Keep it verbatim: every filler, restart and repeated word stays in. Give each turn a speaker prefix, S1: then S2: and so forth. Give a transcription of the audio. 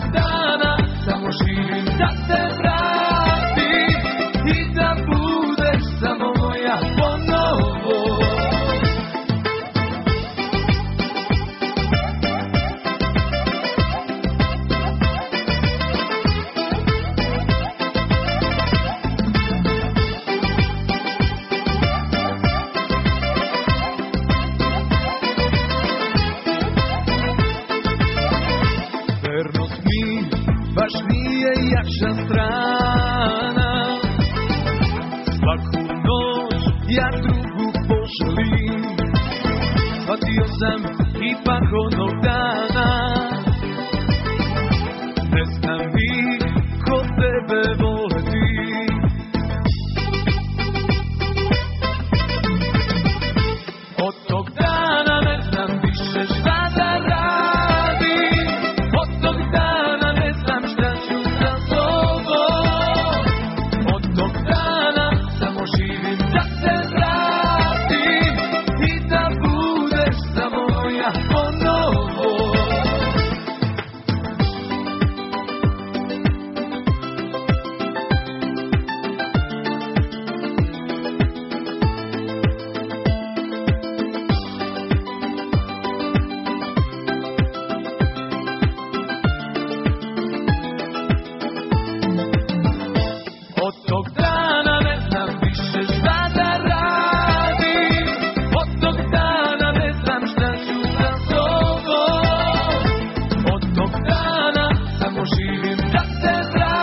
S1: dana samo živim da te vratim i da budeš samo moja ponovo. Vernost mi baš nije jača strana, svaku noć ja drugu poželim, shvatio sam ipak onog dana, ne znam ni ko tebe voleti. Od tog dana ne znam više šta da radim, od tog dana ne znam šta ću sa sobom, od tog dana samo živim da te vratim i da budeš samo moja ponovo. Od tog dana ne znam više šta da radim, od tog dana ne znam šta ću sa sobom, od tog dana samo živim da te vratim